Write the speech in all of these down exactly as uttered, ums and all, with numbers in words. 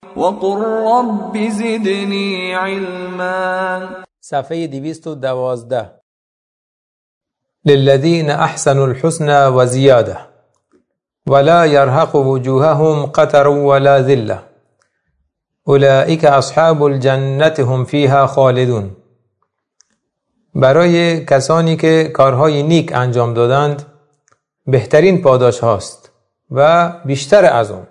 وقل رب زدنی علما. صفحه دویست و دوازده. للذین احسنوا الحسنى و زیاده ولا يرهق وجوههم قتر ولا ذله اولئک اصحاب الجنة هم فیها خالدون. برای کسانی که کارهای نیک انجام دادند بهترین پاداش هاست و بیشتر از اون،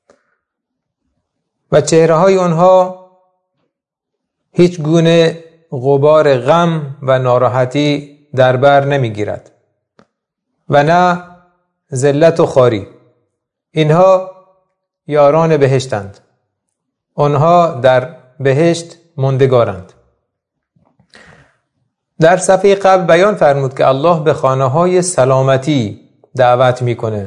و چهره های آنها هیچ گونه غبار غم و ناراحتی در بر نمیگیرد و نه ذلت و خواری. اینها یاران بهشتند، آنها در بهشت ماندگارند. در صفحه قبل بیان فرمود که الله به خانه های سلامتی دعوت میکنه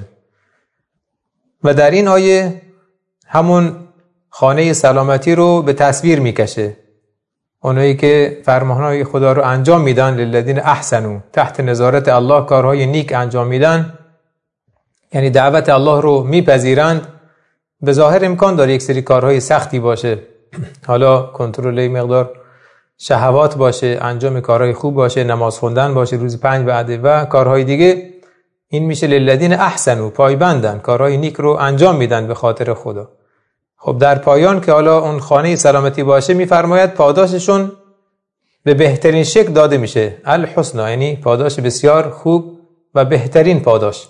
و در این آیه همون خانه سلامتی رو به تصویر میکشه. اونایی که فرمانهای خدا رو انجام میدن، للذین احسنوا، تحت نظارت الله کارهای نیک انجام میدن، یعنی دعوت الله رو میپذیرند. به ظاهر امکان داره یک سری کارهای سختی باشه، حالا کنترل مقدار شهوات باشه، انجام کارهای خوب باشه، نماز خوندن باشه روز پنج وعده و کارهای دیگه. این میشه للذین احسنوا، پایبندن، کارهای نیک رو انجام میدن به خاطر خدا. خب در پایان که حالا اون خانه سلامتی باشه، میفرماید پاداششون به بهترین شکل داده میشه، الحسنى، یعنی پاداش بسیار خوب و بهترین پاداش،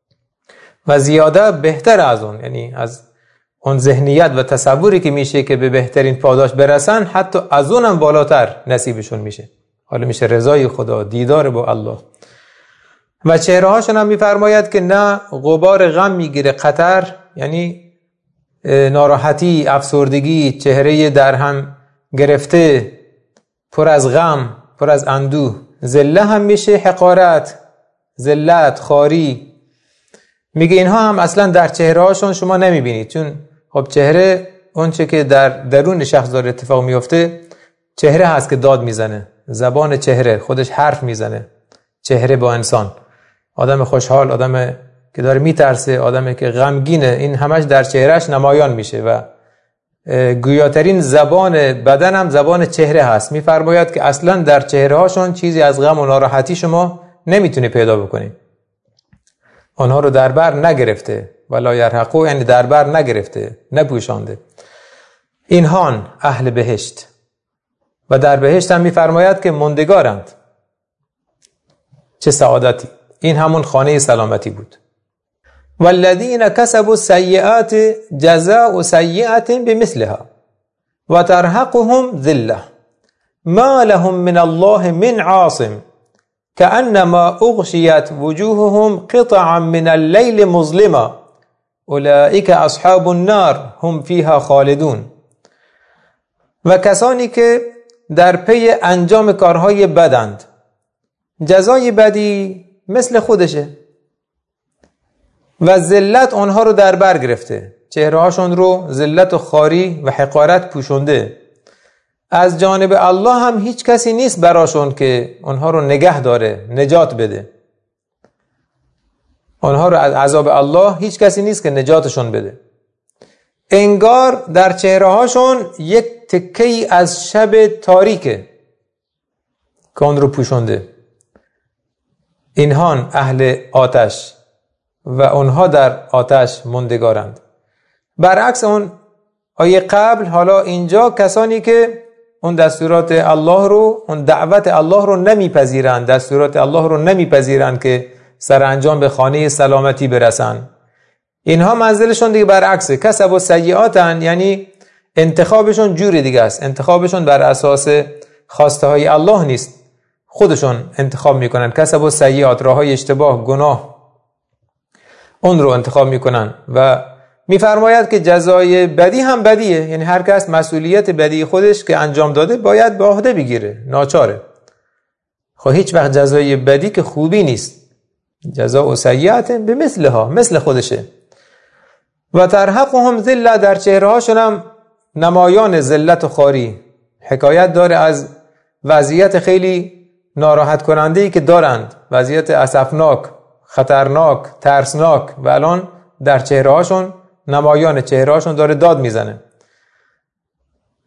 و زیاده بهتر از اون، یعنی از اون ذهنیت و تصوری که میشه که به بهترین پاداش برسن، حتی از اونم بالاتر نصیبشون میشه. حالا میشه رضای خدا، دیدار با الله. و چهره هاشون هم میفرماید که نه غبار غم میگیره، قطر یعنی ناراحتی، افسردگی، چهره در هم گرفته، پر از غم، پر از اندوه. ذله هم میشه حقارت، ذلت، خواری. میگه اینها هم اصلا در چهره هاشون شما نمیبینید، چون خب چهره اون چه که در درون شخص داره اتفاق میفته، چهره هست که داد میزنه، زبان چهره خودش حرف میزنه. چهره با انسان، آدم خوشحال، آدم که داره میترسه، آدمی که غمگینه، این همش در چهرهش نمایان میشه و گویاترین زبان بدن هم زبان چهره هست. میفرماید که اصلا در چهره هاشون چیزی از غم و ناراحتی شما نمیتونی پیدا بکنی. آنها رو در بر نگرفته، ولا یرهقوا، یعنی در بر نگرفته، نپوشانده. اینهان اهل بهشت، و در بهشت هم میفرماید که ماندگارند. چه سعادتی! این همون خانه سلامتی بود. والذین کسبوا السیئات جزاء سیئة بمثلها و ترهقهم ذله ما لهم من الله من عاصم كأنما اغشیت وجوههم قطعا من الليل مظلما اولئک اصحاب النار هم فیها خالدون. و کسانی که در پی انجام کارهای بدند، جزای بدی مثل خودشه و ذلت آنها رو در بر گرفته، چهرهاشون رو ذلت و خواری و حقارت پوشونده. از جانب الله هم هیچ کسی نیست براشون که آنها رو نگه داره، نجات بده. آنها رو از عذاب الله هیچ کسی نیست که نجاتشون بده. انگار در چهرهاشون یک تکه‌ای از شب تاریکه که آن رو پوشونده. اینهان اهل آتش و اونها در آتش ماندگارند. برعکس اون آیه قبل، حالا اینجا کسانی که اون دستورات الله رو، اون دعوت الله رو نمیپذیرند، دستورات الله رو نمیپذیرند که سرانجام به خانه سلامتی برسن، اینها منزلشون دیگه برعکسه. کسب و سیئاتن، یعنی انتخابشون جوری دیگه است. انتخابشون بر اساس خواسته های الله نیست، خودشون انتخاب میکنن. کسب و سیئات، راه های اشتباه، گناه، اون رو انتخاب میکنن. و میفرماید که جزای بدی هم بدیه، یعنی هر کس مسئولیت بدی خودش که انجام داده باید به عهده بگیره، ناچاره. خب هیچ وقت جزای بدی که خوبی نیست، جزاء سیئة بمثلها، مثل خودشه. و ترهقهم ذله، در چهرهاشون هم نمایان ذلت و خواری. حکایت داره از وضعیت خیلی ناراحت کننده‌ای که دارند، وضعیت اسفناک، خطرناک، ترسناک، و الان در چهرهاشون، نمایان چهرهاشون داره داد میزنه.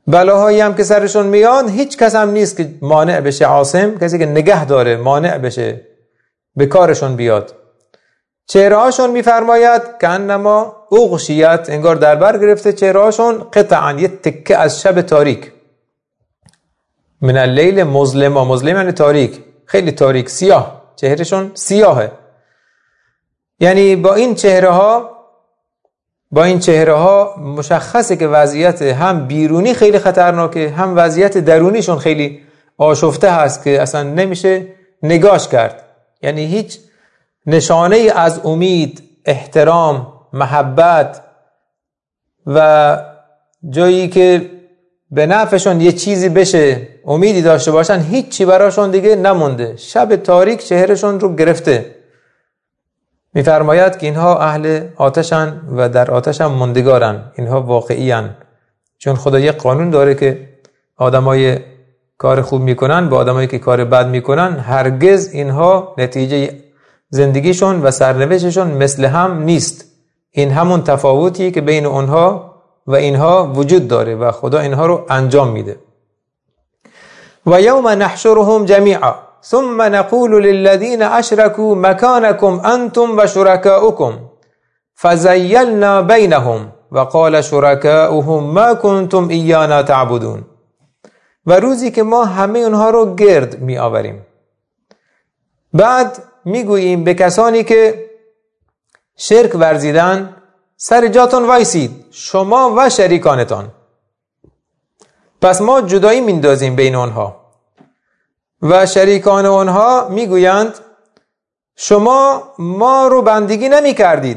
بلاهایی هم که سرشون میاد هیچ کس هم نیست که مانع بشه، عاصم کسی که نگه داره مانع بشه به کارشون بیاد. چهره هاشون میفرماید که انما اغشیت، انگار در بر گرفته چهره هاشون قطعا یه تکه از شب تاریک. من اللیل مظلم، و مظلم یعنی تاریک، خیلی تاریک، سیاه، چهرهشون سیاهه. یعنی با این چهره ها با این چهره ها مشخصه که وضعیت هم بیرونی خیلی خطرناکه، هم وضعیت درونیشون خیلی آشفته هست که اصلا نمیشه نگاش کرد. یعنی هیچ نشانه از امید، احترام، محبت و جایی که به نفعشون یه چیزی بشه امیدی داشته باشن هیچی براشون دیگه نمونده. شب تاریک چهرهشون رو گرفته. میفرماید که اینها اهل آتشن و در آتش هم موندگارن. اینها واقعیان، چون خدا یه قانون داره که آدمای کار خوب میکنن با آدمایی که کار بد میکنن هرگز اینها نتیجه زندگیشون و سرنوشتشون مثل هم نیست. این همون تفاوتی که بین اونها و اینها وجود داره و خدا اینها رو انجام میده. و یوم نحشرهم جمیعا ثم نقول للذین اشركوا مكانكم انتم و شركاؤكم فزیلنا بینهم و قال شركاؤهم ما کنتم ایانا تعبدون. و روزی که ما همه اونها رو گرد می آوریم، بعد میگوییم به کسانی که شرک ورزیدن سر جاتون وایسید، شما و شریکانتان. پس ما جدایی میندازیم بین آنها و شریکان آنها میگویند شما ما رو بندگی نمی کردید.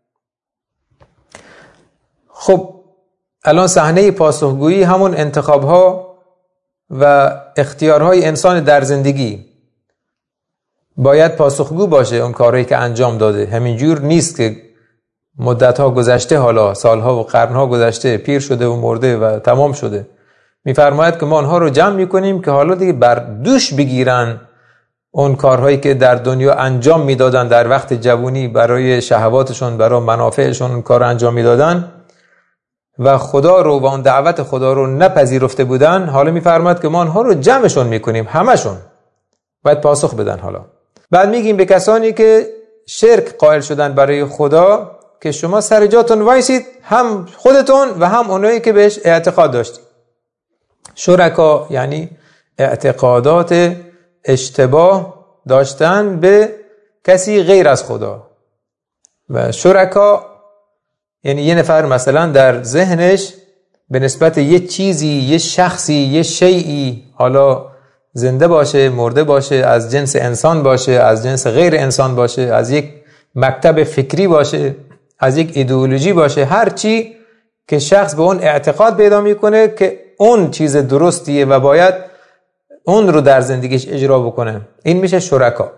خب الان صحنه پاسخگویی همون انتخابها و اختیارهای انسان در زندگی. باید پاسخگو باشه اون کارهایی که انجام داده. همینجور نیست که مدتها گذشته، حالا سالها و قرنها گذشته، پیر شده و مرده و تمام شده. میفرماید که ما آنها رو جمع میکنیم که حالا دیگه بر دوش بگیرن اون کارهایی که در دنیا انجام میدادن در وقت جوانی برای شهواتشون، برای منافعشون اون کار انجام میدادن و خدا رو و اون دعوت خدا رو نپذیرفته بودن. حالا میفرماید که ما آنها رو جمعشون میکنیم، همشون باید پاسخ بدن. حالا بعد میگیم به کسانی که شرک قائل شدن برای خدا که شما سر جاتون وایسید، هم خودتون و هم اونایی که بهش اعتقاد داشتید. شرکا یعنی اعتقادات اشتباه داشتن به کسی غیر از خدا. و شرکا یعنی یه نفر مثلا در ذهنش به نسبت یه چیزی، یه شخصی، یه شیئی، حالا زنده باشه، مرده باشه، از جنس انسان باشه، از جنس غیر انسان باشه، از یک مکتب فکری باشه، از یک ایدئولوژی باشه، هر چی که شخص به اون اعتقاد پیدا میکنه که اون چیز درستیه و باید اون رو در زندگیش اجرا بکنه، این میشه شرکا.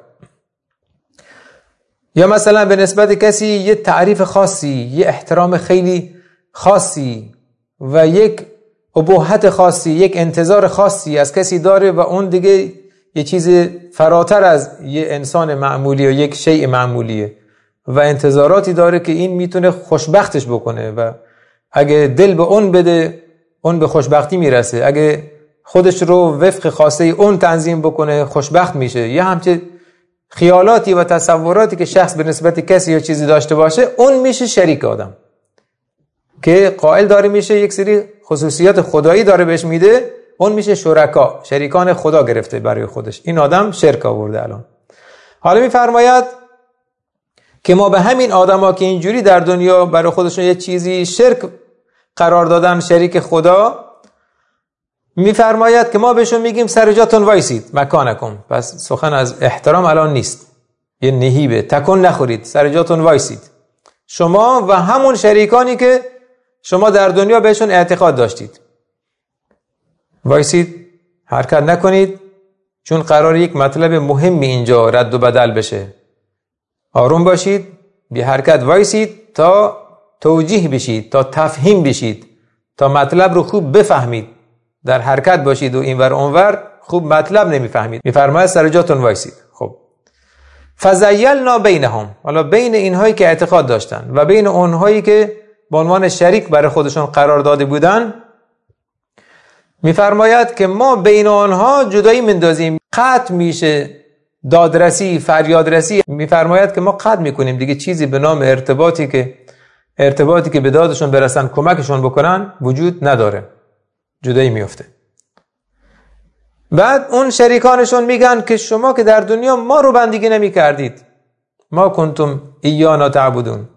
یا مثلا به نسبت کسی یه تعریف خاصی، یه احترام خیلی خاصی و یک ابوحت خاصی، یک انتظار خاصی از کسی داره و اون دیگه یه چیز فراتر از یه انسان معمولی و یک شیء معمولیه و انتظاراتی داره که این میتونه خوشبختش بکنه و اگه دل به اون بده اون به خوشبختی میرسه، اگه خودش رو وفق خواسته اون تنظیم بکنه خوشبخت میشه. یه همچه خیالاتی و تصوراتی که شخص به نسبت کسی یا چیزی داشته باشه اون میشه شریک آدم که قائل داره میشه یک سری خصوصیات خدایی داره بهش میده، اون میشه شرکا، شریکان خدا گرفته برای خودش. این آدم شرک آورده. الان حالا میفرماید که ما به همین آدما که اینجوری در دنیا برای خودشون یه چیزی شرک قرار دادن، شریک خدا، میفرماید که ما بهشون میگیم سر جاتون وایسید، مکانکم. پس سخن از احترام الان نیست، یه نهیبه، تکون نخورید، سر جاتون وایسید، شما و همون شریکانی که شما در دنیا بهشون اعتقاد داشتید. وایسید، حرکت نکنید، چون قرار یک مطلب مهمی اینجا رد و بدل بشه. آروم باشید، بی حرکت وایسید تا توجیه بشید، تا تفهیم بشید، تا مطلب رو خوب بفهمید. در حرکت باشید و اینور اونور خوب مطلب نمیفهمید. میفرماید سر جاتون وایسید. خب فزیلنا بینهم، حالا بین اینهایی که اعتقاد داشتن و بین اونهایی که به عنوان شریک برای خودشون قرار داده بودن، میفرماید که ما بین آنها جدایی مندازیم، قطع میشه دادرسی، فریادرسی. میفرماید که ما قطع میکنیم، دیگه چیزی به نام ارتباطی که ارتباطی که به دادشون برسن کمکشون بکنن وجود نداره، جدایی میفته. بعد اون شریکانشون میگن که شما که در دنیا ما رو بندگی نمی کردید، ما کنتم ایانا تعبدون،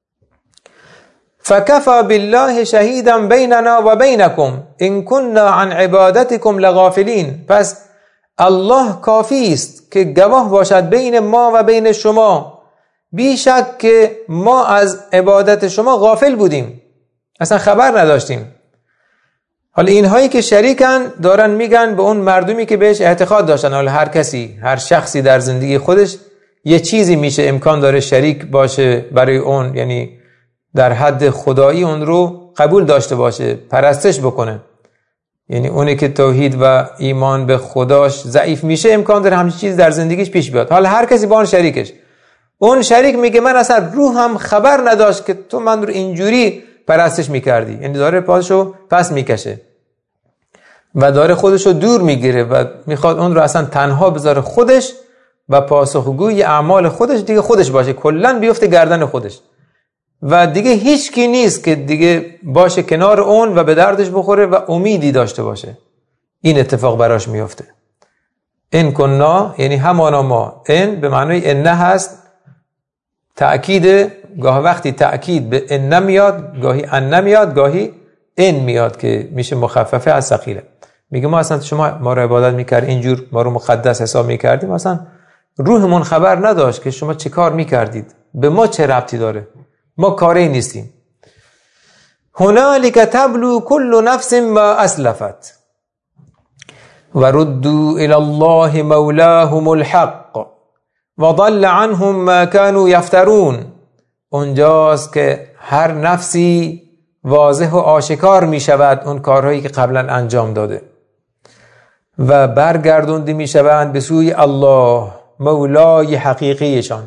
فکفا بالله شهیدا بیننا و بینکم ان كنا عن عبادتکم لغافلین. پس الله کافی است که گواه باشد بین ما و بین شما، بیشک که ما از عبادت شما غافل بودیم، اصلا خبر نداشتیم. حالا اینهایی که شریکن دارن میگن به اون مردمی که بهش اعتقاد داشتن، حالا هر کسی، هر شخصی در زندگی خودش یه چیزی میشه امکان داره شریک باشه برای اون، یعنی در حد خدایی اون رو قبول داشته باشه، پرستش بکنه. یعنی اونی که توحید و ایمان به خداش ضعیف میشه امکان داره همچین چیز در زندگیش پیش بیاد. حالا هر کسی با اون شریکش، اون شریک میگه من اصلا روحم خبر نداشت که تو من رو اینجوری پرستش میکردی، یعنی داره پاسشو پس میکشه و داره خودشو دور میگیره و میخواد اون رو اصلا تنها بذاره خودش و پاسخگوی اعمال خودش دیگه خودش باشه، کلن بیفته گردن خودش و دیگه هیچ کی نیست که دیگه باشه کنار اون و به دردش بخوره و امیدی داشته باشه. این اتفاق براش میفته. ان کنا یعنی همانا ما، ان به معنای ان هست، تأکید، گاه وقتی تأکید به ان میاد، گاهی ان میاد، گاهی ان میاد که میشه مخففه از ثقیله. میگه ما اصلا شما ما رو عبادت میکرد، اینجور ما رو مقدس حساب میکردیم، اصلا روحمون خبر نداشت که شما چه کار میکردید، به ما چه ربطی داره، ما کاری نیستیم. هنالک تبلو کل نفس ما اسلفت و ردوا الی الله مولاهم الحق و ضل عنهم ما كانوا یفترون. اونجاست که هر نفسی واضح و آشکار می شود اون کارهایی که قبلا انجام داده و برگردونده می شوند به سوی الله مولای حقیقیشان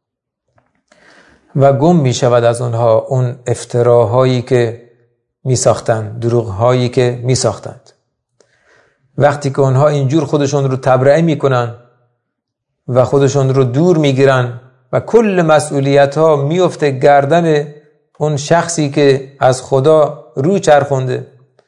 و گم می شود از اونها اون افتراهایی که می ساختند، دروغهایی که می ساختند. وقتی که اونها اینجور خودشون رو تبرئه می کنن و خودشون رو دور می گیرن و کل مسئولیت ها می افته گردن اون شخصی که از خدا رو چرخونده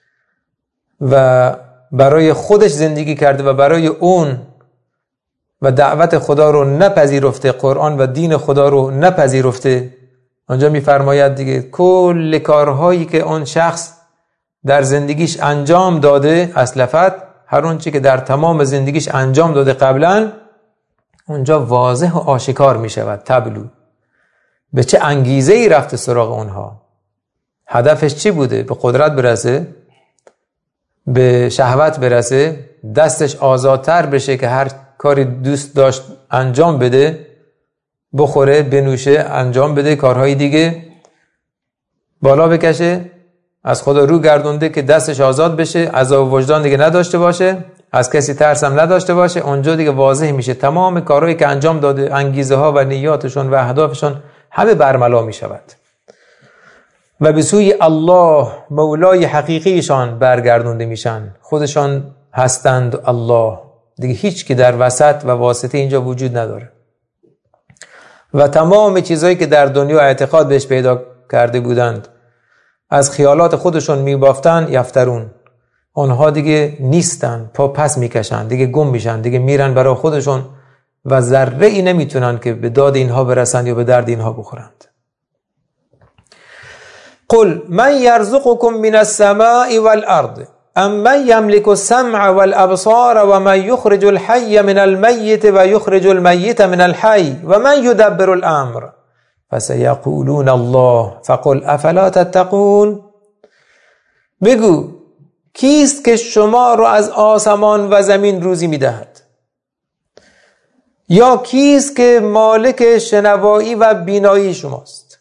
و برای خودش زندگی کرده و برای اون و دعوت خدا رو نپذیرفته، قرآن و دین خدا رو نپذیرفته. آنجا میفرماید دیگه کل کارهایی که اون شخص در زندگیش انجام داده، اسلفت، هر اون چی که در تمام زندگیش انجام داده قبلا، اونجا واضح و آشکار می شود. تبلو، به چه انگیزه ای رفته سراغ اونها، هدفش چی بوده؟ به قدرت برسه، به شهوت برسه، دستش آزادتر بشه که هر کاری دوست داشت انجام بده، بخوره، بنوشه، انجام بده، کارهای دیگه بالا بکشه، از خدا رو گردونده که دستش آزاد بشه، عذاب وجدان دیگه نداشته باشه، از کسی ترس هم نداشته باشه. اونجا دیگه واضح میشه تمام کارهایی که انجام داده، انگیزه ها و نیاتشون و اهدافشون همه برملا می شود و به سوی الله مولای حقیقیشان برگردونده میشن، خودشان هستند الله، دیگه هیچ کی در وسط و واسطه اینجا وجود نداره و تمام چیزهایی که در دنیا اعتقاد بهش پیدا کرده بودند از خیالات خودشون میبافتن، یفترون، اونها دیگه نیستن، پا پس میکشن، دیگه گم میشن، دیگه میرن برای خودشون و ذره ای نمیتونن که به داد اینها برسند یا به درد اینها بخورند. قل من یرزقکم من السماء والارض ام من یملک السمع والابصار و من یخرج الحی من المیت و یخرج المیت من الحی و من یدبر الامر فسیقولون الله فقل افلا تتقون. بگو کیست که شما رو از آسمان و زمین روزی میدهد؟ یا کیست که مالک شنوایی و بینایی شماست؟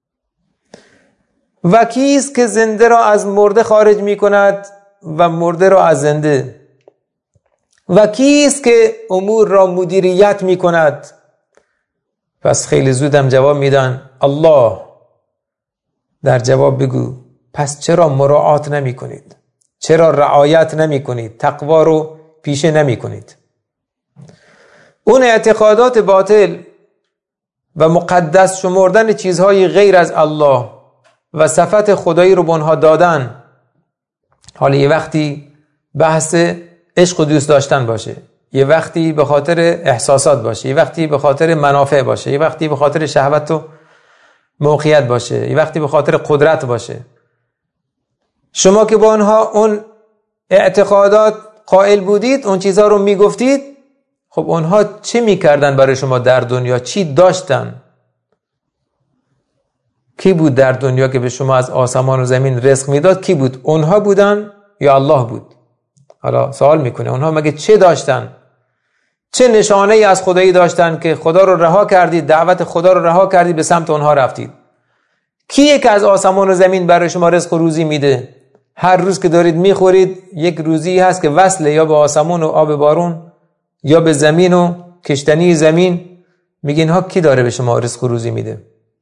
و کیست که زنده را از مرده خارج می کند و مرده را از زنده؟ و کیست که امور را مدیریت می کند؟ پس خیلی زودم جواب میدن الله. در جواب بگو پس چرا مراعات نمی کنید؟ چرا رعایت نمی کنید؟ تقوا رو پیشه نمی کنید؟ اون اعتقادات باطل و مقدس شمردن چیزهای غیر از الله و صفت خدایی رو به اونها دادن، حالا یه وقتی بحث عشق و دوست داشتن باشه، یه وقتی به خاطر احساسات باشه، یه وقتی به خاطر منافع باشه، یه وقتی به خاطر شهوت و موقعیت باشه، یه وقتی به خاطر قدرت باشه، شما که با اونها اون اعتقادات قائل بودید، اون چیزها رو میگفتید، خب اونها چه میکردن برای شما در دنیا؟ چی داشتن؟ کی بود در دنیا که به شما از آسمان و زمین رزق میداد؟ کی بود؟ اونها بودن یا الله بود؟ حالا سوال میکنه اونها مگه چه داشتن؟ چه نشانه ای از خدایی داشتن که خدا رو رها کردید، دعوت خدا رو رها کردید، به سمت اونها رفتید؟ کیه که از آسمان و زمین برای شما رزق و روزی میده؟ هر روز که دارید میخورید یک روزی هست که وصله یا به آسمون و آب بارون یا به زمین و کشتنی زمین. میگین ها کی داره به شما رزق و روزی میده؟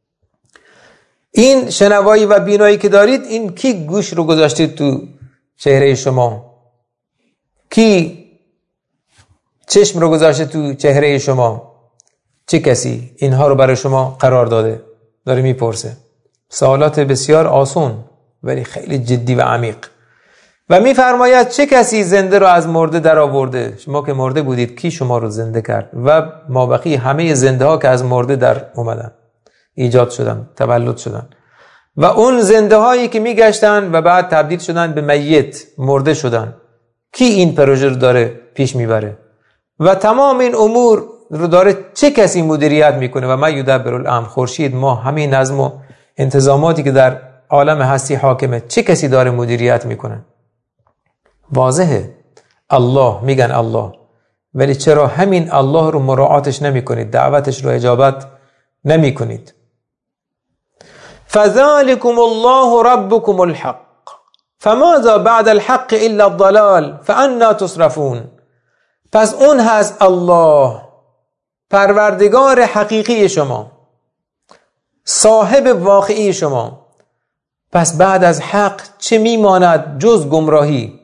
این شنوایی و بینایی که دارید، این کی گوش رو گذاشتید تو چهره شما؟ کی چشم رو گذاشته تو چهره شما؟ چه کسی اینها رو برای شما قرار داده؟ داره میپرسه. سوالات بسیار آسون ولی خیلی جدی و عمیق. و میفرماید چه کسی زنده رو از مرده در آورده؟ شما که مرده بودید، کی شما رو زنده کرد؟ و مابقی همه زنده ها که از مرده در اومدن، ایجاد شدن، تولد شدن، و اون زنده هایی که میگشتن و بعد تبدیل شدن به میت، مرده شدن، کی این پروژه رو داره پیش میبره؟ و تمام این امور رو داره چه کسی مدیریت میکنه؟ و ما یدبر الامر، خورشید، ما، همین نظم و انتظاماتی که در عالم هستی حاکمه، چه کسی داره مدیریت میکنه؟ واضحه الله. میگن الله، ولی چرا همین الله رو مراعاتش نمی کنید؟ دعوتش رو اجابت نمی کنید؟ فذلكم الله ربكم الحق فماذا بعد الحق الا الضلال فانا تصرفون. پس اون هست الله، پروردگار حقیقی شما، صاحب واقعی شما. پس بعد از حق چه میماند جز گمراهی؟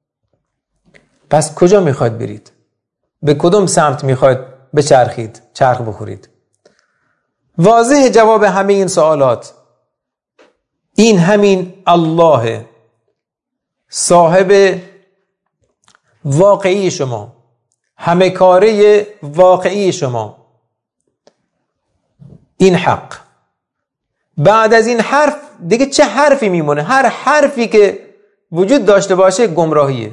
پس کجا میخواید برید؟ به کدوم سمت میخواید بچرخید، چرخ بخورید؟ واضح جواب همه این سوالات این همین الله، صاحب واقعی شما، همه کاره واقعی شما، این حق. بعد از این حرف دیگه چه حرفی میمونه؟ هر حرفی که وجود داشته باشه گمراهیه.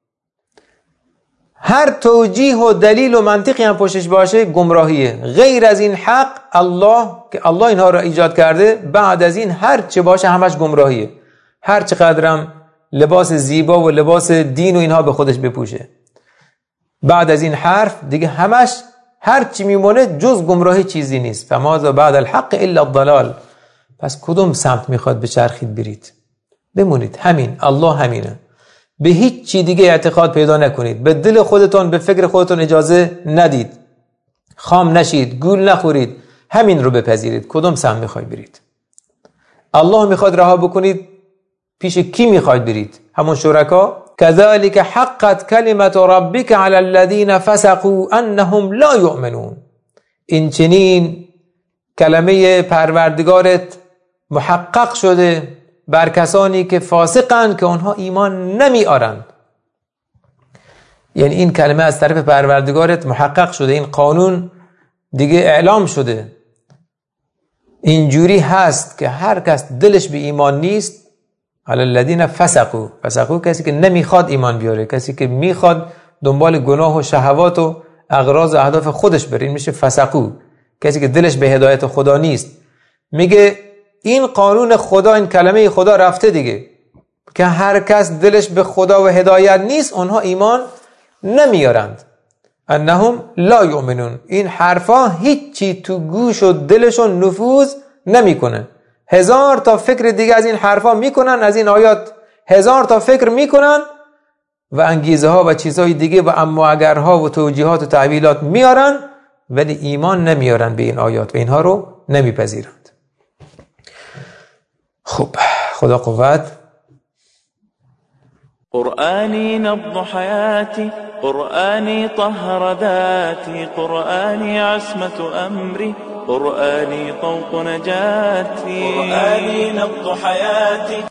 هر توجیه و دلیل و منطقی هم پشتش باشه گمراهیه. غیر از این حق، الله که الله اینها را ایجاد کرده، بعد از این هر چه باشه همش گمراهیه. هر چقدرم لباس زیبا و لباس دین و اینها به خودش بپوشه، بعد از این حرف دیگه همش هر چی میمونه جز گمراهی چیزی نیست. فماذا بعد الحق الا الضلال. پس کدوم سمت میخواد بچرخید برید؟ بمونید همین الله، همینه. به هیچ چی دیگه اعتقاد پیدا نکنید. به دل خودتون، به فکر خودتون اجازه ندید. خام نشید، گول نخورید، همین رو بپذیرید. کدوم سمت میخواید برید؟ الله میخواد رها بکنید، پیش کی میخواید برید؟ همون شرکا. كذلك حقت كلمة ربك على الذين فسقوا انهم لا يؤمنون. این چنین کلمه پروردگارت محقق شده بر کسانی که فاسقند که آنها ایمان نمی آرند. یعنی این کلمه از طرف پروردگارت محقق شده، این قانون دیگه اعلام شده. اینجوری هست که هر کس دلش به ایمان نیست، علی الذین فسقوا، فسقوا کسی که نمیخواد ایمان بیاره، کسی که میخواد دنبال گناه و شهوات و اغراض و اهداف خودش بره، این میشه فسقوا. کسی که دلش به هدایت خدا نیست. میگه این قانون خدا، این کلمه خدا رفته دیگه، که هر کس دلش به خدا و هدایت نیست اونها ایمان نمیارند. انهم لا یؤمنون. این حرفا هیچی تو گوش و دلشون نفوذ نمیکنه. هزار تا فکر دیگه از این حرفا میکنن، از این آیات هزار تا فکر میکنن و انگیزه ها و چیزهای دیگه و اما اگرها و توجیهات و تعویلات میارن، ولی ایمان نمیارن به این آیات و اینها رو نمیپذیرند. خب خدا قوت. قرآني نبض حياتي، قرآني طهر ذاتي، قرآني عصمة أمري، قرآني طوق نجاتي، قرآني نبض حياتي.